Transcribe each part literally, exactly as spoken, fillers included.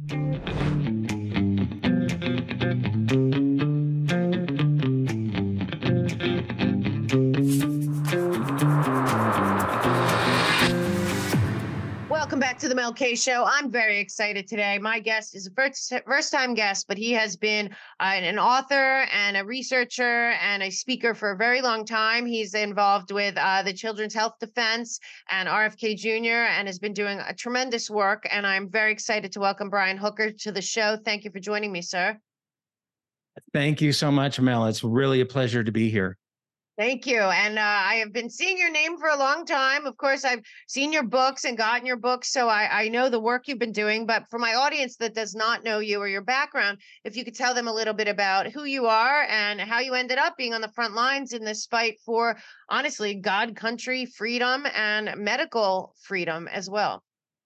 Welcome back to the Mel K Show. I'm very excited today. My guest is a first, first time guest, but he has been uh, an author and a researcher and a speaker for a very long time. He's involved with uh, the Children's Health Defense and R F K Junior and has been doing a tremendous work. And I'm very excited to welcome Brian Hooker to the show. Thank you for joining me, sir. Thank you so much, Mel. It's really a pleasure to be here. Thank you. And uh, I have been seeing your name for a long time. Of course, I've seen your books and gotten your books, so I, I know the work you've been doing. But for my audience that does not know you or your background, if you could tell them a little bit about who you are and how you ended up being on the front lines in this fight for, honestly, God, country, freedom, and medical freedom as well.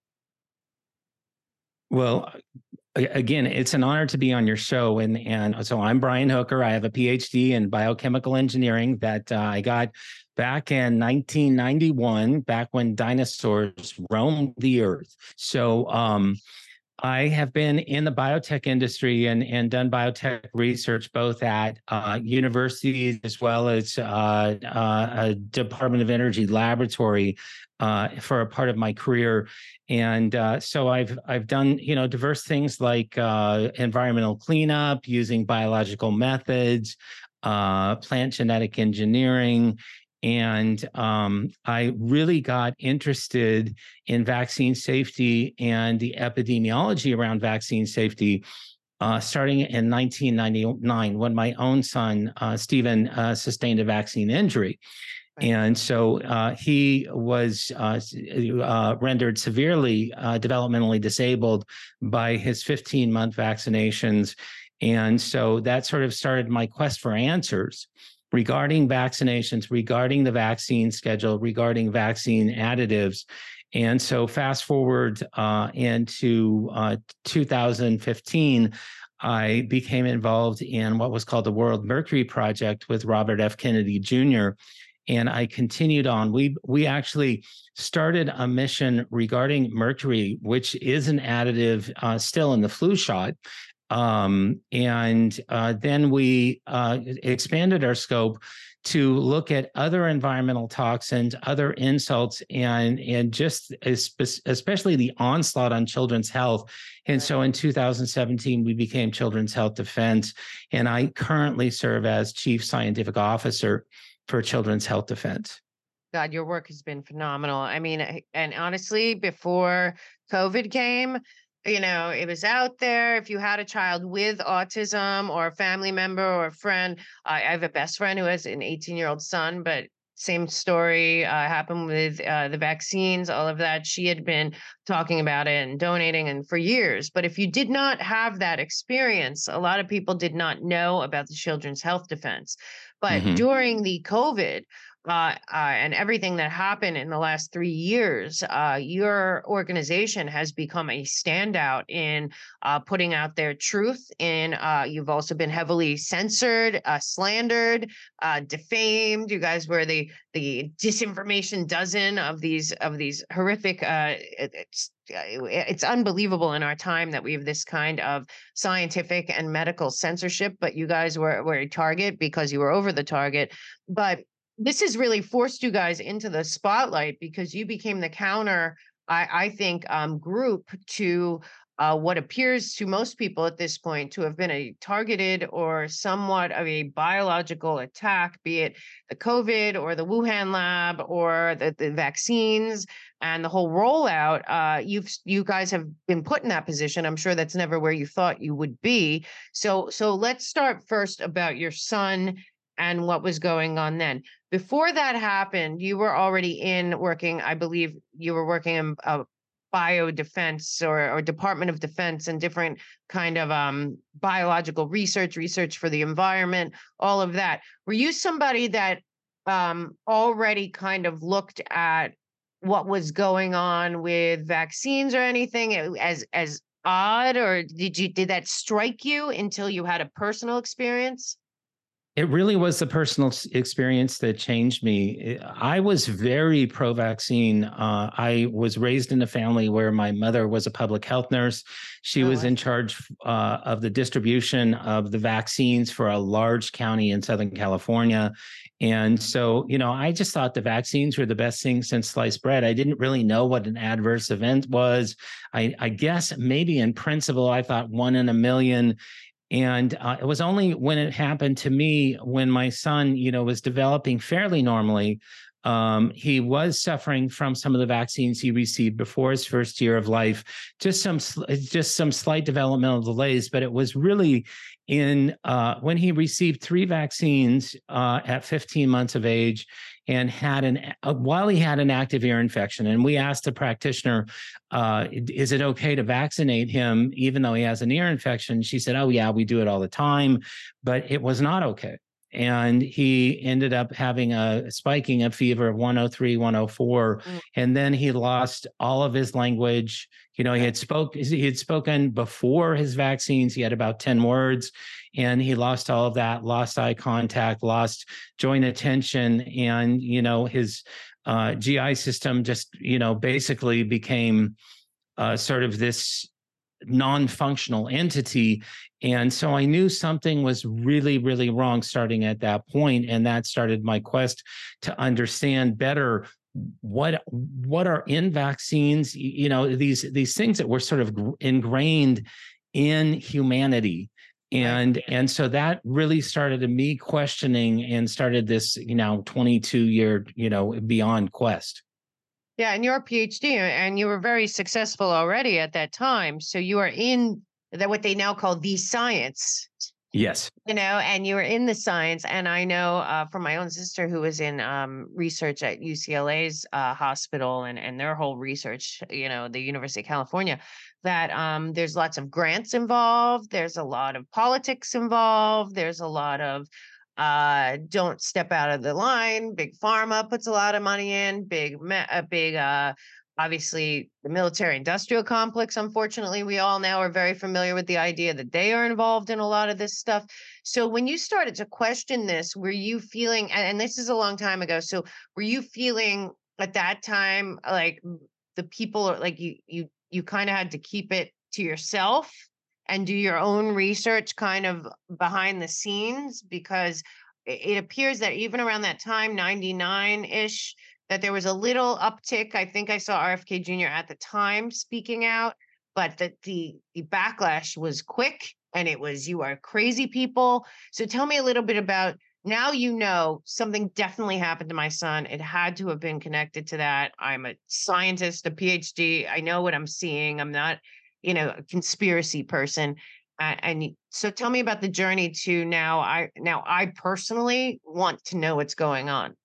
Well, again, it's an honor to be on your show. And, and so I'm Brian Hooker. I have a P H D in biochemical engineering that uh, I got back in nineteen ninety-one, back when dinosaurs roamed the earth. So um, I have been in the biotech industry and, and done biotech research, both at uh, universities as well as uh, uh, a Department of Energy laboratory uh, for a part of my career. And uh, so I've I've done, you know, diverse things like uh, environmental cleanup using biological methods, uh, plant genetic engineering. And um, I really got interested in vaccine safety and the epidemiology around vaccine safety uh, starting in nineteen ninety-nine when my own son, uh, Stephen, uh, sustained a vaccine injury. And so uh, he was uh, uh, rendered severely uh, developmentally disabled by his fifteen-month vaccinations. And so that sort of started my quest for answers regarding vaccinations, regarding the vaccine schedule, regarding vaccine additives. And so fast forward uh, into uh, two thousand fifteen, I became involved in what was called the World Mercury Project with Robert F. Kennedy Junior And I continued on. We we actually started a mission regarding mercury, which is an additive uh, still in the flu shot. Um, and uh, then we uh, expanded our scope to look at other environmental toxins, other insults, and and just especially the onslaught on children's health. And so in two thousand seventeen, we became Children's Health Defense, and I currently serve as Chief Scientific Officer for Children's Health Defense. God, your work has been phenomenal. I mean, and honestly, before COVID came, you know, it was out there. If you had a child with autism or a family member or a friend, I have a best friend who has an eighteen year old son, but same story uh, happened with uh, the vaccines, all of that. She had been talking about it and donating and for years. But if you did not have that experience, a lot of people did not know about the Children's Health Defense. But mm-hmm. during the COVID, Uh, uh, and everything that happened in the last three years, uh, your organization has become a standout in uh, putting out their truth. In uh, you've also been heavily censored, uh, slandered, uh, defamed. You guys were the the disinformation dozen of these of these horrific. Uh, it's it's unbelievable in our time that we have this kind of scientific and medical censorship. But you guys were were a target because you were over the target. But this has really forced you guys into the spotlight because you became the counter, I, I think, um, group to uh, what appears to most people at this point to have been a targeted or somewhat of a biological attack, be it the COVID or the Wuhan lab or the, the vaccines and the whole rollout. Uh, you've you guys have been put in that position. I'm sure that's never where you thought you would be. So so let's start first about your son and what was going on then. Before that happened, you were already in working, I believe you were working in uh, biodefense or, or Department of Defense and different kind of um, biological research, research for the environment, all of that. Were you somebody that um, already kind of looked at what was going on with vaccines or anything as as odd, or did you did that strike you until you had a personal experience? It really was the personal s- experience that changed me. I was very pro-vaccine. Uh, I was raised in a family where my mother was a public health nurse. She Oh, was I in see. charge uh, of the distribution of the vaccines for a large county in Southern California. And so, you know, I just thought the vaccines were the best thing since sliced bread. I didn't really know what an adverse event was. I, I guess maybe in principle, I thought one in a million. And uh, it was only when it happened to me, when my son, you know, was developing fairly normally. Um, he was suffering from some of the vaccines he received before his first year of life, just some just some slight developmental delays. But it was really in uh, when he received three vaccines uh, at fifteen months of age, and had an uh, while he had an active ear infection. And we asked the practitioner, uh, is it okay to vaccinate him even though he has an ear infection? She said, oh, yeah, we do it all the time. But it was not okay. And he ended up having a spiking of fever of one oh three, one oh four. Mm, And then he lost all of his language. You know, he okay. had spoke he had spoken before his vaccines. He had about ten words, and he lost all of that, lost eye contact, lost joint attention, and you know, his uh, G I system just, you know, basically became uh, sort of this non-functional entity. And so I knew something was really, really wrong starting at that point. And that started my quest to understand better what what are in vaccines, you know, these these things that were sort of ingrained in humanity. Right. And and so that really started me questioning and started this, you know, twenty-two year, you know, beyond quest. Yeah, and you're a PhD and you were very successful already at that time. So you are in that what they now call the science, Yes. you know, and you were in the science. And I know uh, from my own sister who was in um, research at U C L A's uh, hospital and, and their whole research, you know, the University of California, that um, there's lots of grants involved. There's a lot of politics involved. There's a lot of uh, don't step out of the line. Big pharma puts a lot of money in. Big, ma- a big, uh, obviously the military industrial complex. Unfortunately, we all now are very familiar with the idea that they are involved in a lot of this stuff. So when you started to question this, were you feeling, and, and this is a long time ago, so were you feeling at that time like the people are like you, you, you kind of had to keep it to yourself and do your own research kind of behind the scenes because it it appears that even around that time, ninety-nine-ish, that there was a little uptick. I think I saw R F K Junior at the time speaking out, but that the the backlash was quick and it was you are crazy people. So tell me a little bit about now you know something definitely happened to my son. It had to have been connected to that. I'm a scientist, a PhD. I know what I'm seeing. I'm not, you know, a conspiracy person. Uh, and y- so tell me about the journey to now I now I personally want to know what's going on.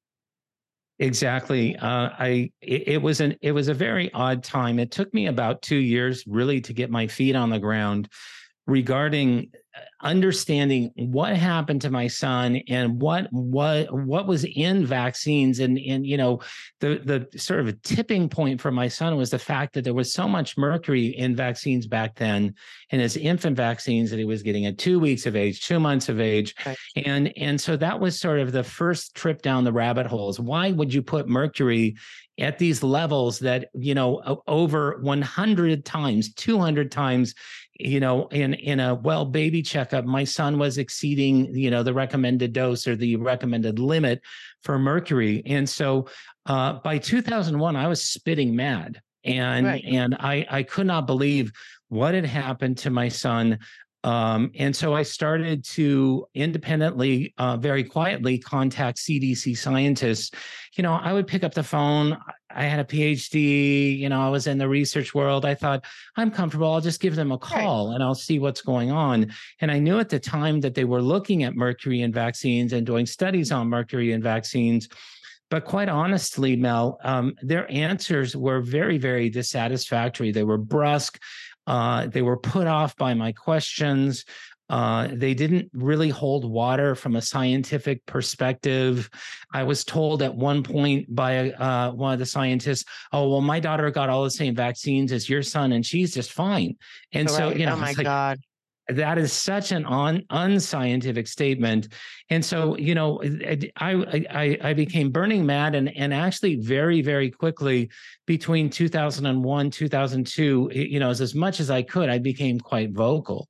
Exactly. Uh, I it, it was an it was a very odd time. It took me about two years really to get my feet on the ground regarding uh, understanding what happened to my son and what what what was in vaccines. And and you know, the the sort of a tipping point for my son was the fact that there was so much mercury in vaccines back then, in his infant vaccines, that he was getting at two weeks of age, two months of age. Right. And and so that was sort of the first trip down the rabbit holes. Why would you put mercury at these levels that, you know, over one hundred times, two hundred times, you know, in in a well baby checkup, my son was exceeding, you know, the recommended dose or the recommended limit for mercury. And so uh, by two thousand one, I was spitting mad, and Right. and I I could not believe what had happened to my son. Um, and so I started to independently, uh, very quietly, contact C D C scientists. You know, I would pick up the phone. I had a PhD, you know, I was in the research world. I thought, I'm comfortable. I'll just give them a Right. call and I'll see what's going on. And I knew at the time that they were looking at mercury in vaccines and doing studies on mercury in vaccines. But quite honestly, Mel, um, their answers were very, very dissatisfactory. They were brusque. Uh, they were put off by my questions. Uh, they didn't really hold water from a scientific perspective. I was told at one point by uh, one of the scientists, "Oh, well, my daughter got all the same vaccines as your son, and she's just fine." And so, Right. you know, Oh my it's like, God. That is such an un, unscientific statement. And so, you know, I, I, I became burning mad, and, and actually very, very quickly between two thousand one, two thousand two, you know, as, as much as I could, I became quite vocal.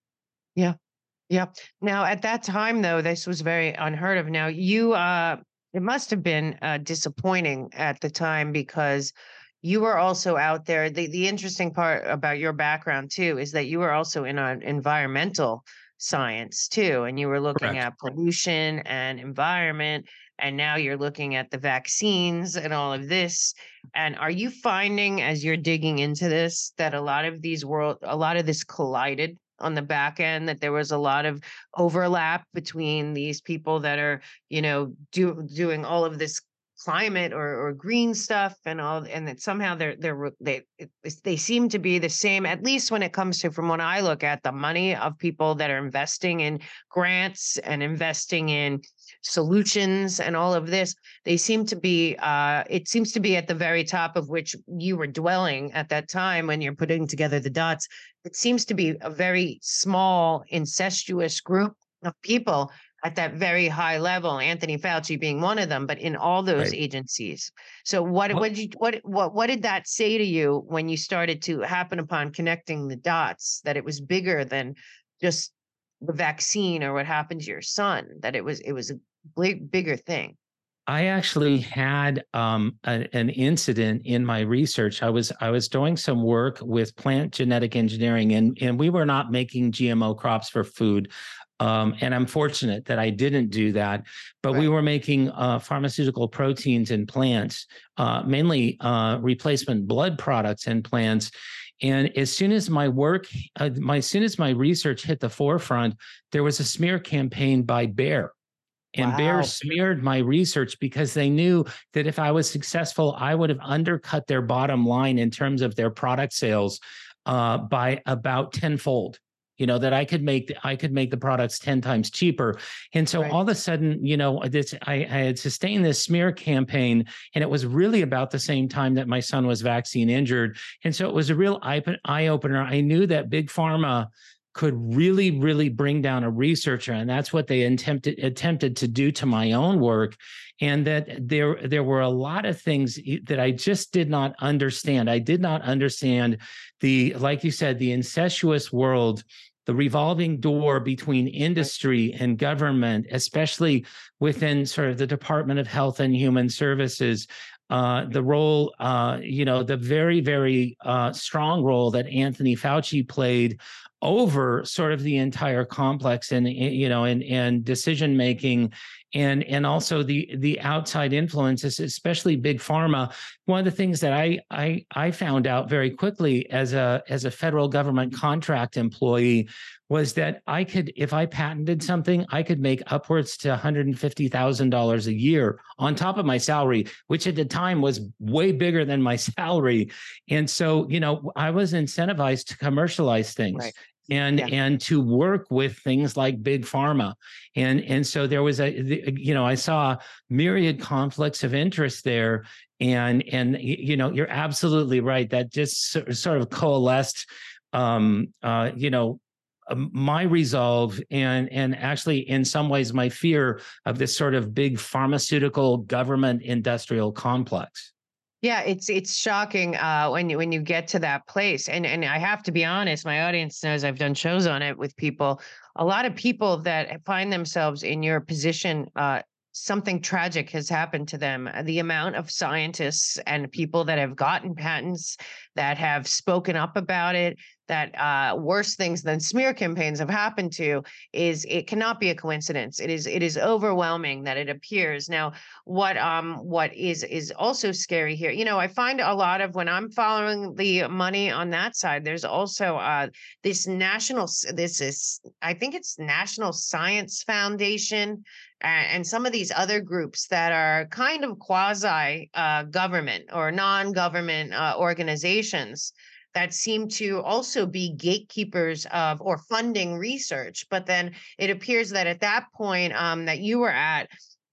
Yeah. Yeah. Now, at that time, though, this was very unheard of. Now, you, uh, it must have been uh, disappointing at the time because you were also out there. The the interesting part about your background too is that you were also in an environmental science too, and you were looking Correct. at pollution and environment, and now you're looking at the vaccines and all of this. And are you finding as you're digging into this that a lot of these world, a lot of this collided on the back end, that there was a lot of overlap between these people that are, you know, do doing all of this climate or, or green stuff and all, and that somehow they're they're re- they it- it's- they seem to be the same, at least when it comes to, from what I look at, the money of people that are investing in grants and investing in solutions and all of this. They seem to be uh it seems to be at the very top of which you were dwelling at that time when you're putting together the dots. It seems to be a very small incestuous group of people at that very high level, Anthony Fauci being one of them, but in all those Right. agencies. So what Well, what did you what what what did that say to you when you started to happen upon connecting the dots, that it was bigger than just the vaccine or what happened to your son, that it was it was a big bigger thing? I actually had um, a, an incident in my research. I was I was doing some work with plant genetic engineering, and and we were not making G M O crops for food. Um, and I'm fortunate that I didn't do that. But we Right. were making uh, pharmaceutical proteins in plants, uh, mainly uh, replacement blood products in plants. And as soon as my work, uh, my as soon as my research hit the forefront, there was a smear campaign by Bayer, and Bayer Wow. smeared my research because they knew that if I was successful, I would have undercut their bottom line in terms of their product sales uh, by about tenfold. You know, that I could make I could make the products ten times cheaper. And so Right. all of a sudden, you know, this I, I had sustained this smear campaign, and it was really about the same time that my son was vaccine injured. And so it was a real eye opener. I knew that big pharma could really, really bring down a researcher. And that's what they attempted attempted to do to my own work. And that there, there were a lot of things that I just did not understand. I did not understand the, like you said, the incestuous world, the revolving door between Right. industry and government, especially within sort of the Department of Health and Human Services. Uh, the role, uh, you know, the very, very uh, strong role that Anthony Fauci played over sort of the entire complex, and you know and and decision making, and and also the the outside influences, especially big pharma. One of the things that i i i found out very quickly as a as a federal government contract employee was that I could, if I patented something, I could make upwards to one hundred fifty thousand dollars a year on top of my salary, which at the time was way bigger than my salary. And so, you know, I was incentivized to commercialize things Right. and Yeah. and to work with things like big pharma. And and so there was a, you know, I saw myriad conflicts of interest there. And and you know, you're absolutely right, that just sort of coalesced, um uh you know um, my resolve, and and actually in some ways my fear of this sort of big pharmaceutical government industrial complex. Yeah, it's it's shocking uh, when you when you get to that place, and and I have to be honest. My audience knows I've done shows on it with people. A lot of people that find themselves in your position, uh, something tragic has happened to them. Uh, The amount of scientists and people that have gotten patents, that have spoken up about it, that uh, worse things than smear campaigns have happened to, is it cannot be a coincidence. It is it is overwhelming that it appears now. What um what is is also scary here, you know, I find a lot of, when I'm following the money on that side, there's also uh this national s- this is, I think it's National Science Foundation, a- and some of these other groups that are kind of quasi uh government or non-government uh, organizations that seem to also be gatekeepers of or funding research. But then it appears that at that point um, that you were at,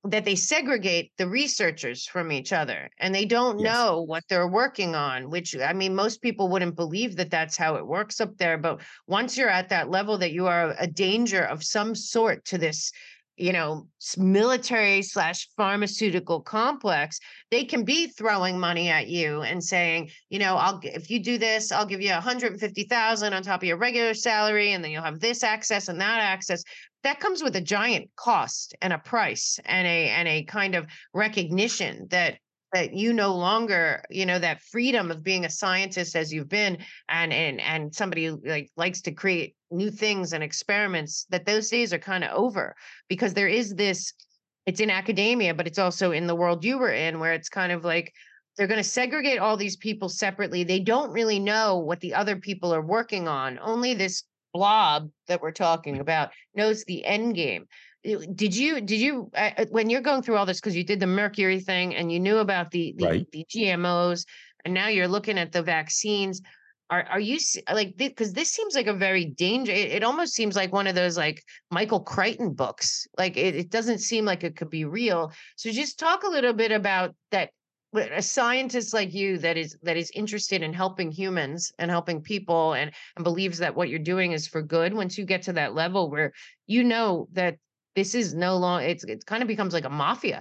that they segregate the researchers from each other, and they don't Yes. know what they're working on, which, I mean, most people wouldn't believe that that's how it works up there. But once you're at that level that you are a danger of some sort to this, you know, s- military slash pharmaceutical complex, they can be throwing money at you and saying, you know, I'll g- if you do this, I'll give you one hundred fifty thousand on top of your regular salary, and then you'll have this access and that access. That comes with a giant cost and a price and a and a kind of recognition that that you no longer, you know, that freedom of being a scientist as you've been, and and and somebody who like likes to create new things and experiments, that those days are kind of over, because there is this, it's in academia, but it's also in the world you were in, where it's kind of like they're going to segregate all these people separately. They don't really know what the other people are working on. Only this blob that we're talking about knows the end game. Uh, Did you did you uh, uh, when you're going through all this, because you did the mercury thing and you knew about the the Right. the G M Os, and now you're looking at the vaccines. Are are you s- like, because this seems like a very danger. It, it almost seems like one of those like Michael Crichton books. Like it, it doesn't seem like it could be real. So just talk a little bit about that. But a scientist like you that is that is interested in helping humans and helping people, and and believes that what you're doing is for good. Once you get to that level where you know that this is no long, it's it kind of becomes like a mafia.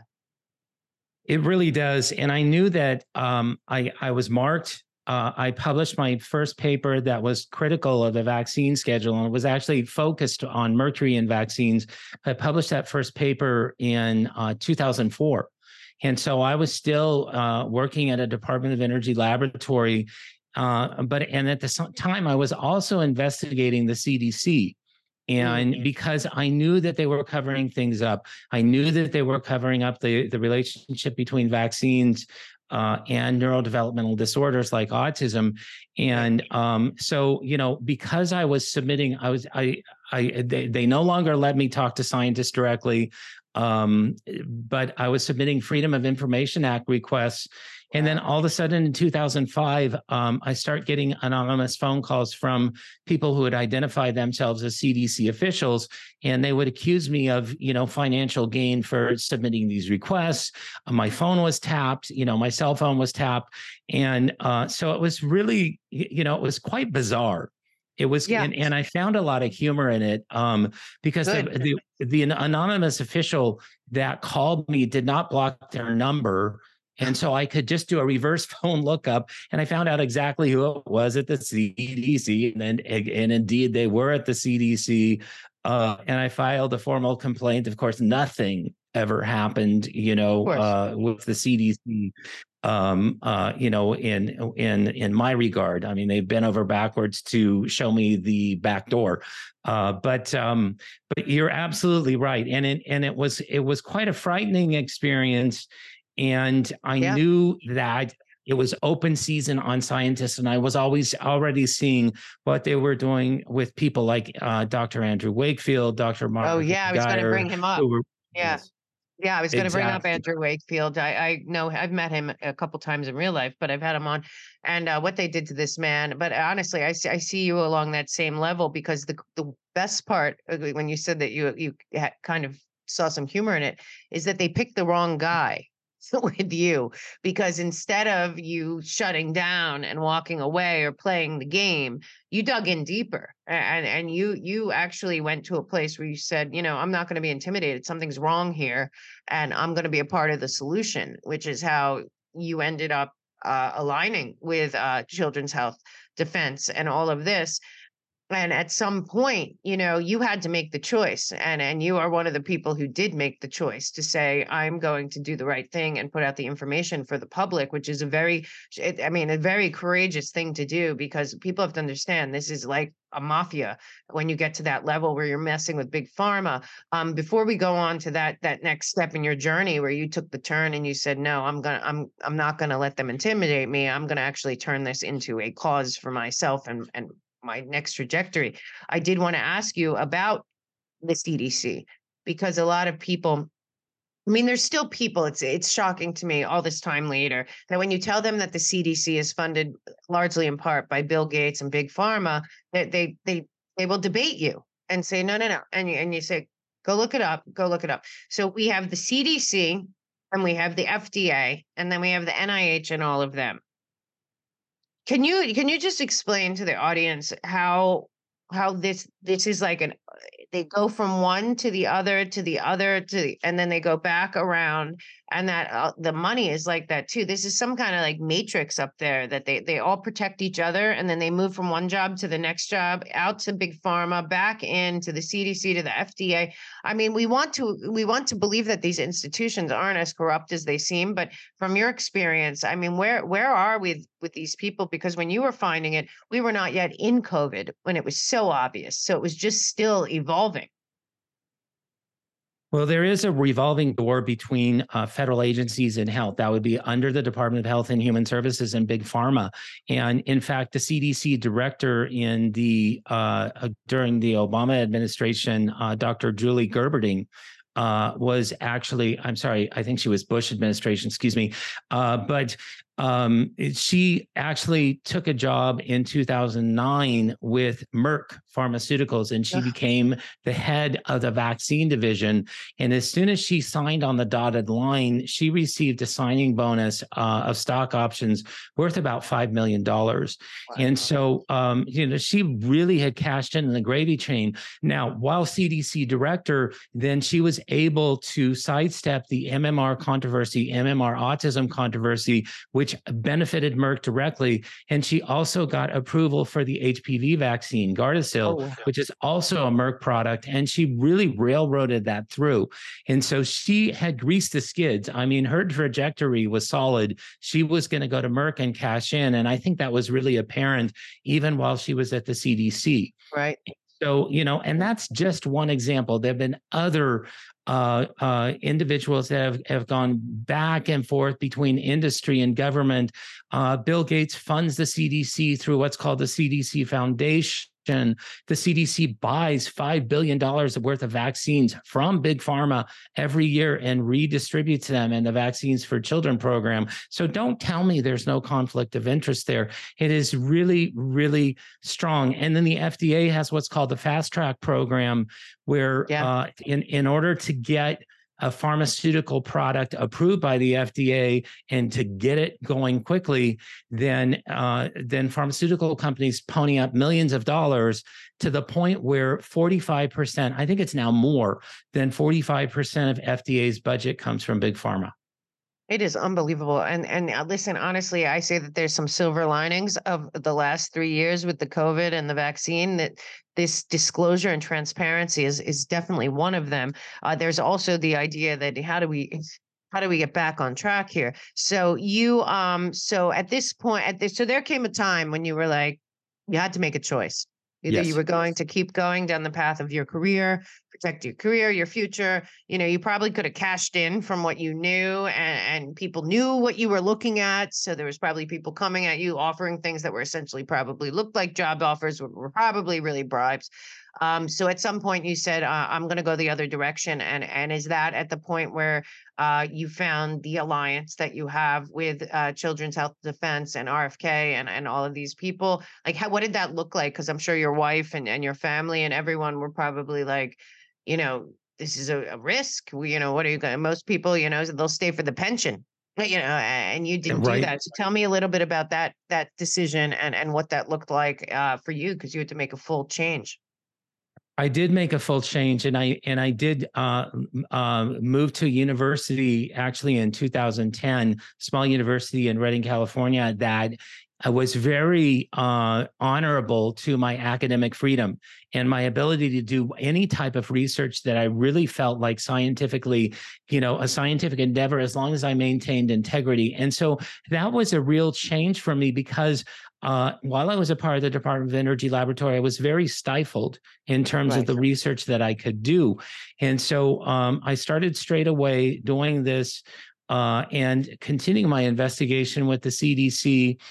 It really does. And I knew that um, I, I was marked. Uh, I published my first paper that was critical of the vaccine schedule, and it was actually focused on mercury in vaccines. I published that first paper in uh, two thousand four. And so I was still uh, working at a Department of Energy laboratory. Uh, but and at the time, I was also investigating the C D C. Mm, And because I knew that they were covering things up, I knew that they were covering up the, the relationship between vaccines uh, and neurodevelopmental disorders like autism. right. And um, so, you know, because I was submitting, I was, I, I, they, they no longer let me talk to scientists directly. Um, but I was submitting Freedom of Information Act requests. And then Wow. all of a sudden in two thousand five, um, I start getting anonymous phone calls from people who would identify themselves as C D C officials, and they would accuse me of, you know, financial gain for submitting these requests. Uh, my phone was tapped, you know, my cell phone was tapped. And uh, so it was really, you know, it was quite bizarre. It was, Yeah. and, and I found a lot of humor in it um, because the, Good. the the anonymous official that called me did not block their number. And so I could just do a reverse phone lookup, and I found out exactly who it was at the C D C. And then, and indeed, they were at the C D C. Uh, and I filed a formal complaint. Of course, nothing ever happened, you Of know, course. uh, with the C D C. Um, uh, you know, in in in my regard, I mean, they've been over backwards to show me the back door. Uh, but um, but you're absolutely right, and it and it was it was quite a frightening experience, and I Yeah. knew that it was open season on scientists, and I was always already seeing what they were doing with people like uh, Doctor Andrew Wakefield, Doctor Oh Margaret yeah, I was going to Geyer, bring him up. who were Yeah. yes, Yeah, I was going to bring up exactly. Andrew Wakefield. I, I know I've met him a couple times in real life, but I've had him on, and uh, what they did to this man. But honestly, I see, I see you along that same level, because the the best part, uh, when you said that you you had kind of saw some humor in it, is that they picked the wrong guy with you, because instead of you shutting down and walking away or playing the game, you dug in deeper, a- and and you you actually went to a place where you said, you know, I'm not going to be intimidated. Something's wrong here, and I'm going to be a part of the solution, which is how you ended up uh, aligning with uh, Children's Health Defense and all of this. And at some point, you know, you had to make the choice, and and you are one of the people who did make the choice to say, I'm going to do the right thing and put out the information for the public, which is a very, it, I mean, a very courageous thing to do, because people have to understand this is like a mafia when you get to that level where you're messing with big pharma. Um, before we go on to that that next step in your journey where you took the turn and you said, no, I'm gonna I'm I'm not gonna let them intimidate me. I'm gonna actually turn this into a cause for myself and and my next trajectory. I did want to ask you about the C D C, because a lot of people, I mean, there's still people, it's it's shocking to me all this time later, that when you tell them that the C D C is funded largely in part by Bill Gates and Big Pharma, that they they they will debate you and say, no, no, no. And you and you say, Go look it up. Go look it up. So we have the C D C and we have the F D A and then we have the N I H and all of them. Can you can you just explain to the audience how how this this is like an they go from one to the other to the other to the, and then they go back around, and that uh, the money is like that too. This is some kind of like matrix up there that they they all protect each other, and then they move from one job to the next job, out to big pharma, back into the C D C, to the F D A. I mean, we want to we want to believe that these institutions aren't as corrupt as they seem, but from your experience, I mean, where where are we with these people? Because when you were finding it, we were not yet in COVID when it was so obvious. So it was just still evolving. Well, there is a revolving door between uh, federal agencies and health. That would be under the Department of Health and Human Services and Big Pharma. And in fact, the C D C director in the uh, uh, during the Obama administration, uh, Doctor Julie Gerberding, uh, was actually, I'm sorry, I think she was Bush administration, excuse me, uh, but um, she actually took a job in two thousand nine with Merck Pharmaceuticals, and she Ugh. became the head of the vaccine division. And as soon as she signed on the dotted line, she received a signing bonus uh, of stock options worth about five million dollars. Wow. And so, um, you know, she really had cashed in in the gravy train. Now, while C D C director, then she was able to sidestep the M M R controversy, M M R autism controversy, which benefited Merck directly. And she also got approval for the H P V vaccine, Gardasil, oh, which is also a Merck product. And she really railroaded that through. And so she had greased the skids. I mean, her trajectory was solid. She was going to go to Merck and cash in. And I think that was really apparent even while she was at the C D C. Right. So, you know, and that's just one example. There have been other uh, uh, individuals that have, have gone back and forth between industry and government. Uh, Bill Gates funds the C D C through what's called the C D C Foundation. The C D C buys five billion dollars worth of vaccines from Big Pharma every year and redistributes them in the Vaccines for Children program. So don't tell me there's no conflict of interest there. It is really, really strong. And then the F D A has what's called the Fast Track program, where yeah. uh, in, in order to get a pharmaceutical product approved by the F D A and to get it going quickly, then uh, then pharmaceutical companies pony up millions of dollars to the point where forty-five percent, I think it's now more than forty-five percent of F D A's budget comes from Big Pharma. It is unbelievable. And and uh, listen, honestly, I say that there's some silver linings of the last three years with the COVID and the vaccine, that this disclosure and transparency is is definitely one of them. Uh, there's also the idea that how do we how do we get back on track here? So you um so at this point at this so there came a time when you were like, you had to make a choice. Either yes. you were going to keep going down the path of your career, protect your career, your future. You know, you probably could have cashed in from what you knew, and, and people knew what you were looking at. So there was probably people coming at you offering things that were essentially probably looked like job offers, were, were probably really bribes. Um, so at some point you said, uh, I'm going to go the other direction. And, and is that at the point where uh, you found the alliance that you have with uh, Children's Health Defense and R F K and, and all of these people? Like, how, what did that look like? Because I'm sure your wife and, and your family and everyone were probably like, you know, this is a, a risk. We, you know, what are you going to, most people, you know, they'll stay for the pension, you know, and you didn't right. do that. So tell me a little bit about that, that decision and, and what that looked like uh, for you, because you had to make a full change. I did make a full change, and I and I did uh, uh, move to university actually in two thousand ten, small university in Redding, California, that was very uh, honorable to my academic freedom and my ability to do any type of research that I really felt like scientifically, you know, a scientific endeavor, as long as I maintained integrity. And so that was a real change for me, because Uh, while I was a part of the Department of Energy Laboratory, I was very stifled in terms right. of the research that I could do. And so um, I started straight away doing this uh, and continuing my investigation with the C D C.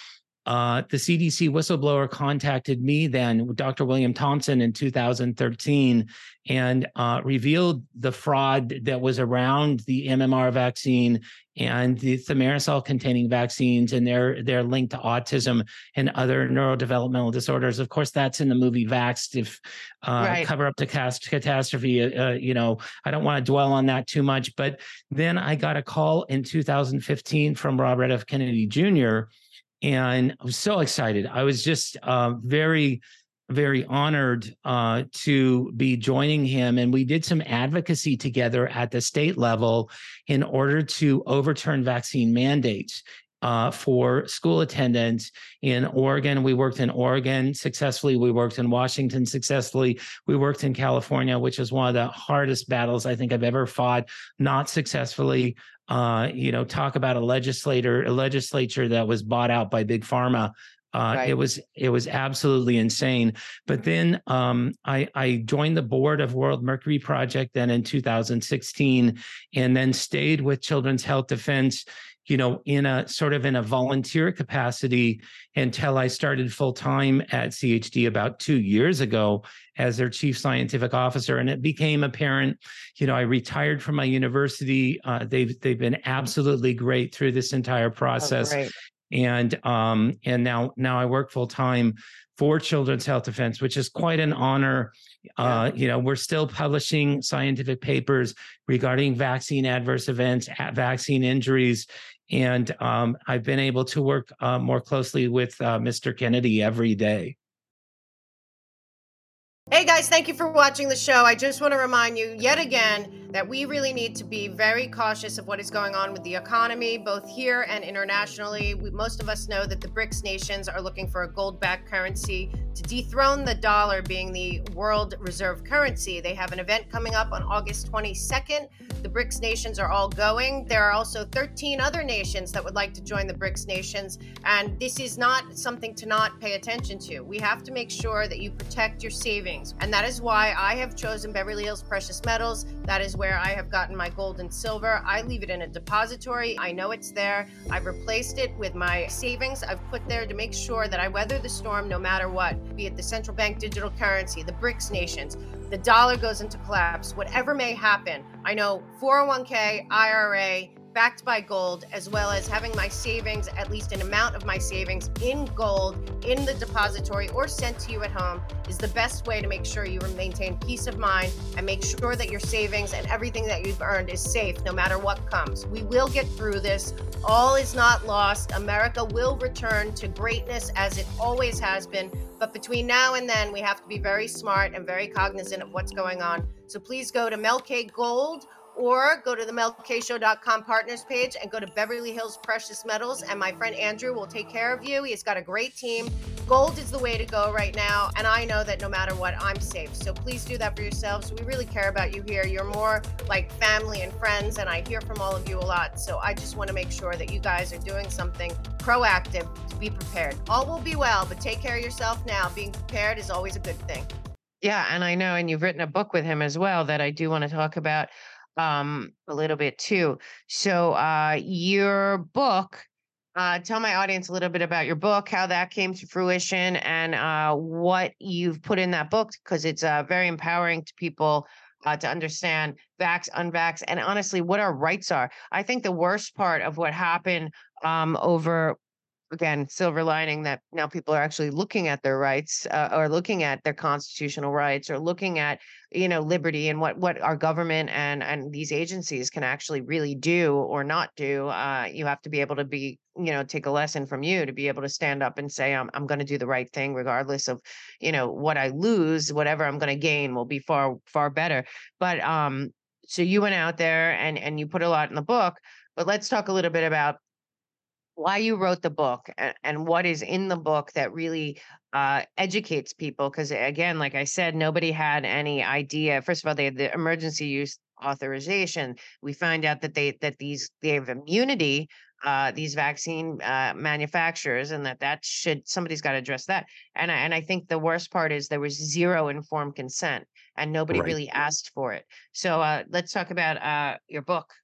uh, the C D C whistleblower contacted me then, Doctor William Thompson, in two thousand thirteen, and uh, revealed the fraud that was around the M M R vaccine and the thimerosal-containing vaccines, and their their link to autism and other neurodevelopmental disorders. Of course, that's in the movie Vaxxed. If uh, Right. cover up the cast catastrophe, uh, you know, I don't want to dwell on that too much. But then I got a call in two thousand fifteen from Robert F. Kennedy Junior, and I was so excited. I was just uh, very, very honored uh, to be joining him. And we did some advocacy together at the state level in order to overturn vaccine mandates uh, for school attendance in Oregon. We worked in Oregon successfully. We worked in Washington successfully. We worked in California, which is one of the hardest battles I think I've ever fought, not successfully. Uh, you know, talk about a legislator, a legislature that was bought out by big pharma. Uh, Right. It was it was absolutely insane. But then um, I, I joined the board of World Mercury Project then in two thousand sixteen, and then stayed with Children's Health Defense, you know, in a sort of in a volunteer capacity until I started full time at C H D about two years ago as their chief scientific officer. And it became apparent, you know, I retired from my university. Uh, they've they've been absolutely great through this entire Oh, process. great. And um, and now now I work full time for Children's Health Defense, which is quite an honor. Uh, you know, we're still publishing scientific papers regarding vaccine adverse events, vaccine injuries, and um, I've been able to work uh, more closely with uh, Mister Kennedy every day. Hey guys, thank you for watching the show. I just want to remind you yet again that we really need to be very cautious of what is going on with the economy, both here and internationally. We, most of us know that the BRICS nations are looking for a gold-backed currency to dethrone the dollar being the world reserve currency. They have an event coming up on August twenty-second. The BRICS nations are all going. There are also thirteen other nations that would like to join the BRICS nations, and this is not something to not pay attention to. We have to make sure that you protect your savings. And that is why I have chosen Beverly Hills Precious Metals. That is where I have gotten my gold and silver. I leave it in a depository. I know it's there. I've replaced it with my savings I've put there to make sure that I weather the storm no matter what, be it the central bank digital currency, the BRICS nations, the dollar goes into collapse, whatever may happen. I know four oh one k, I R A, backed by gold, as well as having my savings, at least an amount of my savings in gold in the depository or sent to you at home, is the best way to make sure you maintain peace of mind and make sure that your savings and everything that you've earned is safe no matter what comes. We will get through this. All is not lost. America will return to greatness as it always has been. But between now and then, we have to be very smart and very cognizant of what's going on. So please go to Mel K Gold, or go to the mel k show dot com partners page and go to Beverly Hills Precious Metals, and my friend Andrew will take care of you. He's got a great team. Gold is the way to go right now, and I know that no matter what, I'm safe. So please do that for yourselves. We really care about you here. You're more like family and friends, and I hear from all of you a lot. So I just want to make sure that you guys are doing something proactive to be prepared. All will be well, but take care of yourself now. Being prepared is always a good thing. Yeah, and I know, and you've written a book with him as well that I do want to talk about um a little bit too. So uh your book, uh tell my audience a little bit about your book, how that came to fruition, and uh what you've put in that book, because it's uh very empowering to people uh, to understand vax, unvax, and honestly what our rights are. I think the worst part of what happened um over, again, silver lining, that now people are actually looking at their rights, uh, or looking at their constitutional rights, or looking at, you know, liberty and what what our government and and these agencies can actually really do or not do. Uh, you have to be able to be, you know, take a lesson from you to be able to stand up and say, I'm I'm going to do the right thing, regardless of, you know, what I lose. Whatever I'm going to gain will be far far better. But um, so you went out there and and you put a lot in the book. But let's talk a little bit about why you wrote the book, and, and what is in the book that really uh, educates people. Because again, like I said, nobody had any idea. First of all, they had the emergency use authorization. We find out that they that these they have immunity, uh, these vaccine uh, manufacturers, and that that should somebody's got to address that. And I, and I think the worst part is there was zero informed consent, and nobody Right. really asked for it. So uh, let's talk about uh, your book.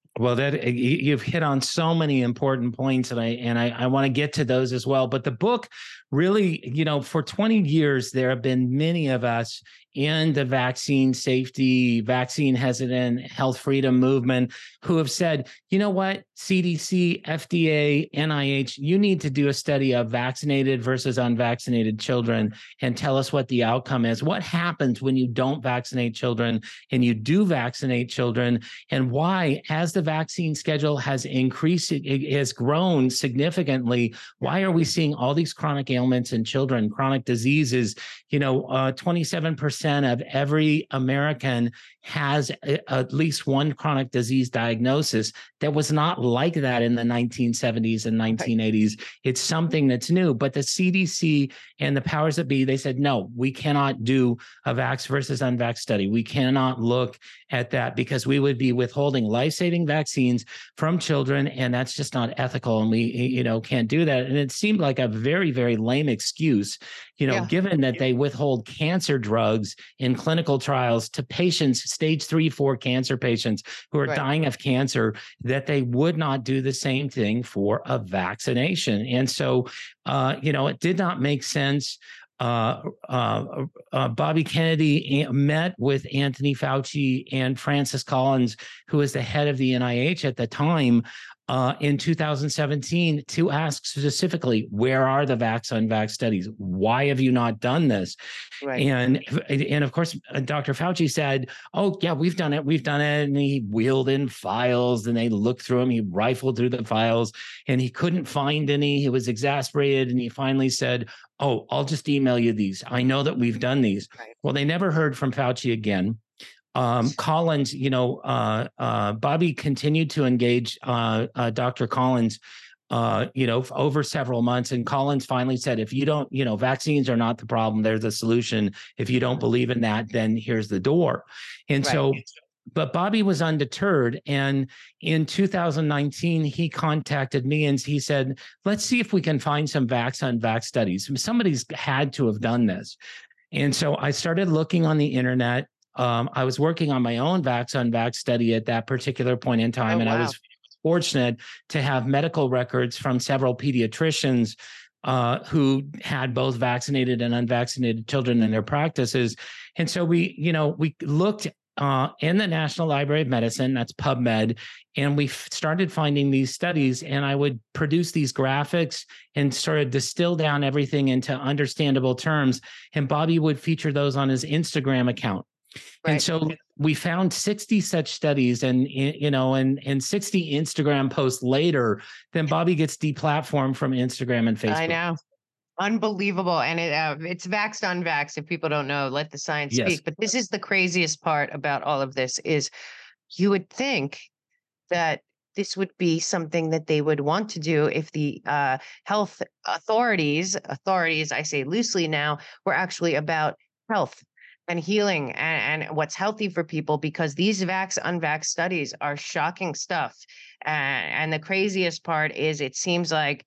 Well, that you've hit on so many important points, and I and I, I want to get to those as well. But the book really, you know, for twenty years, there have been many of us in the vaccine safety, vaccine hesitant, health freedom movement who have said, you know what, C D C, F D A, N I H, you need to do a study of vaccinated versus unvaccinated children and tell us what the outcome is. What happens when you don't vaccinate children and you do vaccinate children, and why, as the vaccine schedule has increased, it has grown significantly, why are we seeing all these chronic ailments in children, chronic diseases? You know, uh, twenty-seven percent of every American has a, at least one chronic disease diagnosis. That was not like that in the nineteen seventies and nineteen eighties. It's something that's new. But the C D C and the powers that be, they said, no, we cannot do a vax versus unvax study. We cannot look at that because we would be withholding life-saving vaccines from children, and that's just not ethical, and we, you know, can't do that. And it seemed like a very, very lame excuse, you know, yeah. given that they withhold cancer drugs in clinical trials to patients, stage three, four cancer patients who are right. dying of cancer, that they would not do the same thing for a vaccination. And so, uh, you know, it did not make sense. Uh, uh, uh, Bobby Kennedy met with Anthony Fauci and Francis Collins, who was the head of the N I H at the time, uh, in two thousand seventeen to ask specifically, where are the vax unvax studies? Why have you not done this? Right. And, and of course, Doctor Fauci said, oh, yeah, we've done it. We've done it. And he wheeled in files and they looked through them. He rifled through the files and he couldn't find any. He was exasperated. And he finally said, oh, I'll just email you these. I know that we've done these. Right. Well, they never heard from Fauci again. Um, Collins, you know, uh, uh, Bobby continued to engage uh, uh, Doctor Collins, uh, you know, over several months. And Collins finally said, if you don't, you know, vaccines are not the problem, they're the solution. If you don't believe in that, then here's the door. And right. so, but Bobby was undeterred. And in two thousand nineteen, he contacted me and he said, let's see if we can find some vax unvax studies. Somebody's had to have done this. And so I started looking on the internet. Um, I was working on my own vax unvax study at that particular point in time. Oh, and wow. I was fortunate to have medical records from several pediatricians uh, who had both vaccinated and unvaccinated children in their practices. And so we, you know, we looked Uh, in the National Library of Medicine, that's PubMed, and we f- started finding these studies, and I would produce these graphics and sort of distill down everything into understandable terms, and Bobby would feature those on his Instagram account. Right. And so we found sixty such studies, and, you know, and, and sixty Instagram posts later, then Bobby gets deplatformed from Instagram and Facebook. I know. Unbelievable. And it, uh, it's vaxxed, unvaxxed. If people don't know, let the science yes. speak. But this is the craziest part about all of this is you would think that this would be something that they would want to do if the uh, health authorities, authorities, I say loosely now, were actually about health and healing and, and what's healthy for people, because these vax, unvax studies are shocking stuff. Uh, and the craziest part is it seems like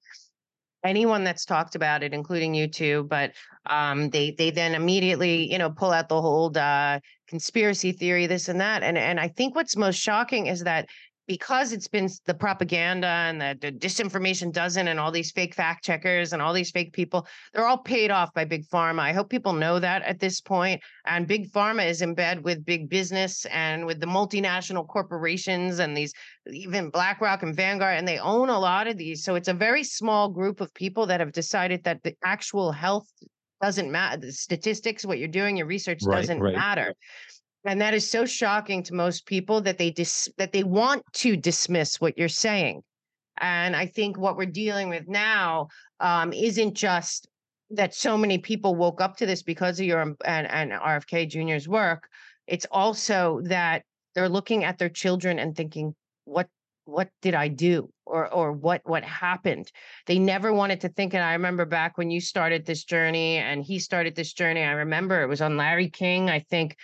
anyone that's talked about it, including you two, but um, they they then immediately, you know, pull out the whole uh, conspiracy theory, this and that. And and I think what's most shocking is that because it's been the propaganda and the, the disinformation dozen and all these fake fact checkers and all these fake people, they're all paid off by Big Pharma. I hope people know that at this point. And Big Pharma is in bed with big business and with the multinational corporations and these, even BlackRock and Vanguard, and they own a lot of these. So it's a very small group of people that have decided that the actual health doesn't matter. The statistics, what you're doing, your research right, doesn't right. matter. And that is so shocking to most people that they dis- that they want to dismiss what you're saying. And I think what we're dealing with now um, isn't just that so many people woke up to this because of your and, and R F K Junior's work. It's also that they're looking at their children and thinking, what what did I do? Or or what what happened? They never wanted to think. And I remember back when you started this journey and he started this journey, I remember it was on Larry King, I think.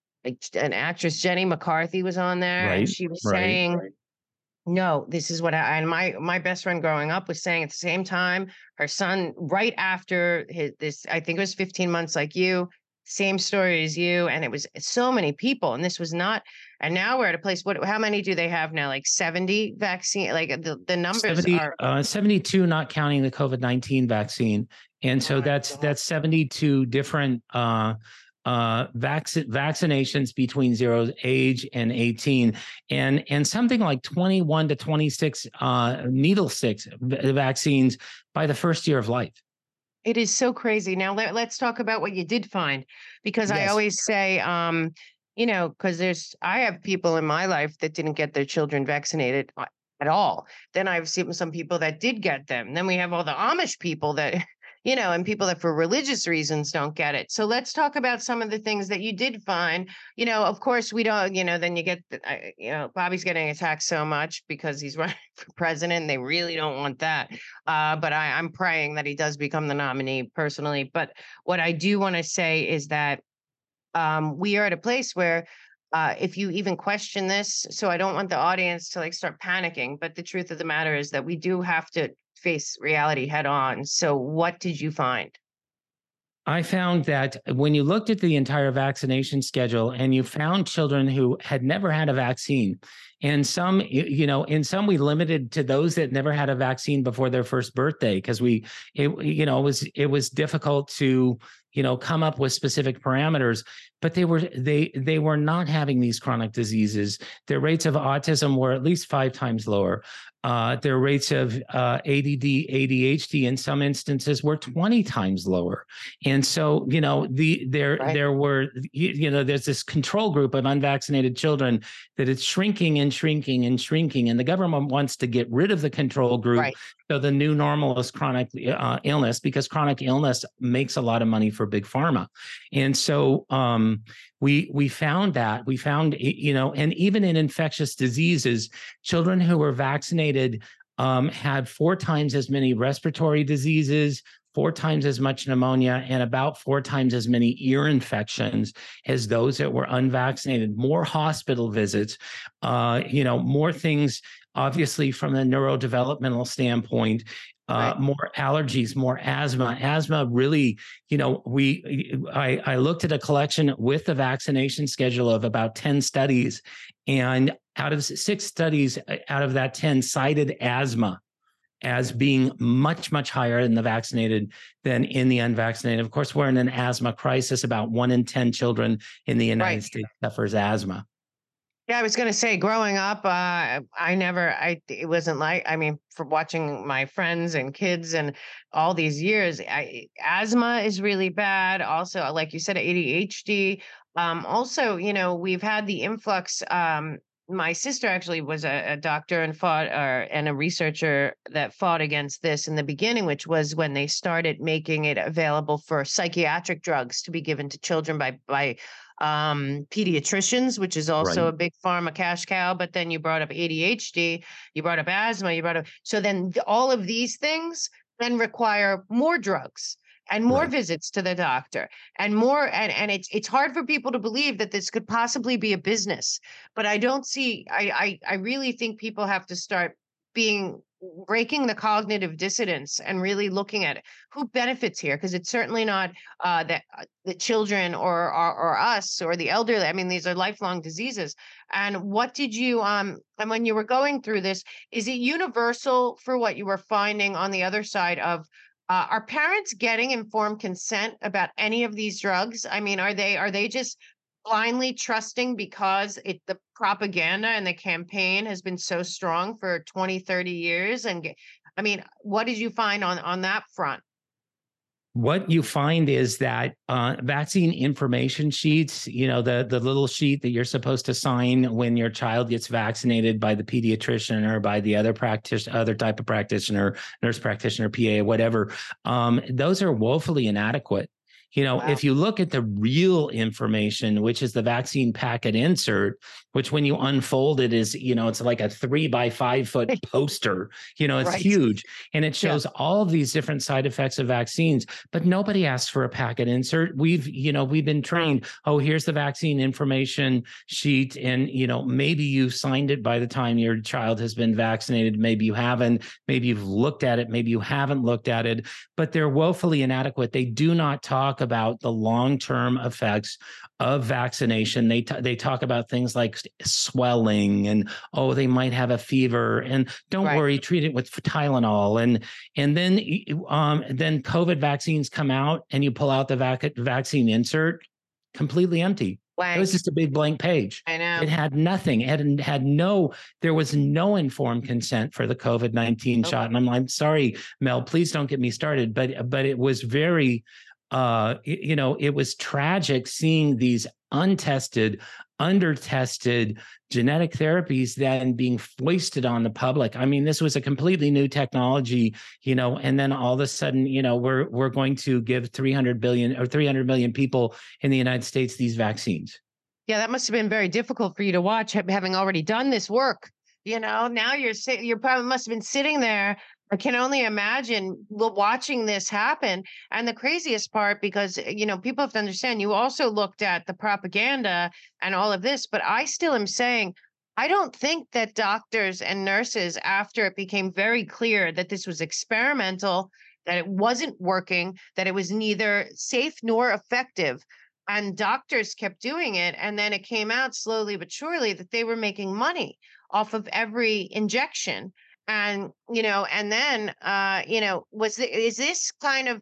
An actress, Jenny McCarthy, was on there, right, and she was right, saying, right. no, this is what I, and my, my best friend growing up was saying at the same time, her son, right after his, this, I think it was fifteen months like you, same story as you. And it was so many people. And this was not, and now we're at a place, what, how many do they have now? Like seventy vaccine, like the, the numbers seventy, are uh, seventy-two, not counting the COVID nineteen vaccine. And so oh my that's, God. that's seventy-two different, uh, uh, vac- vaccinations between zero age and eighteen, and and something like twenty-one to twenty-six uh, needle sticks v- vaccines by the first year of life. It is so crazy. Now let, let's talk about what you did find, because I Yes. always say, um, you know, because there's, I have people in my life that didn't get their children vaccinated a- at all. Then I've seen some people that did get them. Then we have all the Amish people that, you know, and people that for religious reasons don't get it. So let's talk about some of the things that you did find. You know, of course, we don't, you know, then you get, the- I- you know, Bobby's getting attacked so much because he's running for president. And they really don't want that. Uh, but I, I'm praying that he does become the nominee personally. But what I do want to say is that um, we are at a place where uh, if you even question this, so I don't want the audience to like start panicking, but the truth of the matter is that we do have to face reality head on. So what did you find? I found that when you looked at the entire vaccination schedule and you found children who had never had a vaccine, and some, you know, in some we limited to those that never had a vaccine before their first birthday because we, it, you know, it was it was difficult to, you know, come up with specific parameters. But they were they they were not having these chronic diseases. Their rates of autism were at least five times lower. Uh, their rates of uh, A D D, A D H D in some instances were twenty times lower. And so, you know, the there Right. there were, you, you know, there's this control group of unvaccinated children that it's shrinking and shrinking and shrinking. And the government wants to get rid of the control group. Right. So the new normal is chronic uh, illness, because chronic illness makes a lot of money for big pharma. And so um, we we found that we found, you know, and even in infectious diseases, children who were vaccinated um, had four times as many respiratory diseases, four times as much pneumonia, and about four times as many ear infections as those that were unvaccinated. More hospital visits, uh, you know, more things, obviously, from a neurodevelopmental standpoint. Uh, Right. more allergies, more asthma. Asthma really, you know, we, I, I looked at a collection with the vaccination schedule of about ten studies, and out of six studies, out of that ten cited asthma as being much, much higher in the vaccinated than in the unvaccinated. Of course, we're in an asthma crisis. About one in ten children in the United Right. States suffers asthma. Yeah, I was going to say, growing up, uh, I never, I, it wasn't like, I mean, for watching my friends and kids and all these years, I, asthma is really bad. Also, like you said, A D H D. Um, also, you know, we've had the influx. Um, my sister actually was a, a doctor and fought, or and a researcher that fought against this in the beginning, which was when they started making it available for psychiatric drugs to be given to children by by um, pediatricians, which is also Right. a big pharma cash cow. But then you brought up A D H D, you brought up asthma, you brought up, so then th- all of these things then require more drugs and more Right. visits to the doctor and more, and, and it's it's hard for people to believe that this could possibly be a business. But I don't see, I I, I really think people have to start being, breaking the cognitive dissonance and really looking at who benefits here, because it's certainly not uh, that uh, the children or, or or us or the elderly. I mean, these are lifelong diseases. And what did you um and when you were going through this, is it universal for what you were finding on the other side of uh, are parents getting informed consent about any of these drugs? I mean, are they are they just blindly trusting because it the propaganda and the campaign has been so strong for twenty, thirty years? And ge- I mean, what did you find on on that front? What you find is that uh, vaccine information sheets, you know, the the little sheet that you're supposed to sign when your child gets vaccinated by the pediatrician or by the other practice, other type of practitioner, nurse practitioner, P A, whatever, um, those are woefully inadequate. You know, Wow. if you look at the real information, which is the vaccine packet insert, which when you unfold it is, you know, it's like a three by five foot poster, you know, it's Right. huge. And it Yeah. shows all of these different side effects of vaccines, but nobody asks for a packet insert. We've, you know, we've been trained, oh, here's the vaccine information sheet. And, you know, maybe you've signed it by the time your child has been vaccinated. Maybe you haven't, maybe you've looked at it, maybe you haven't looked at it, but they're woefully inadequate. They do not talk talk about the long-term effects of vaccination. They t- they talk about things like swelling and, oh, they might have a fever, and don't Right. worry, treat it with Tylenol. And and then um, then COVID vaccines come out, and you pull out the vac- vaccine insert, completely empty. Blank. It was just a big blank page. I know. It had nothing. It had, had no, there was no informed consent for the COVID nineteen Nope. shot. And I'm like, I'm sorry, Mel, please don't get me started. But, but it was very, uh, you know, it was tragic seeing these untested, under-tested genetic therapies then being foisted on the public. I mean, this was a completely new technology, you know, and then all of a sudden, you know, we're we're going to give three hundred billion or three hundred million people in the United States these vaccines. Yeah, that must have been very difficult for you to watch, having already done this work. You know, now you're sitting, you're probably must have been sitting there. I can only imagine watching this happen. And the craziest part, because, you know, people have to understand, you also looked at the propaganda and all of this, but I still am saying, I don't think that doctors and nurses, after it became very clear that this was experimental, that it wasn't working, that it was neither safe nor effective, and doctors kept doing it, and then it came out slowly but surely that they were making money off of every injection. And, you know, and then, uh, you know, was the, is this kind of,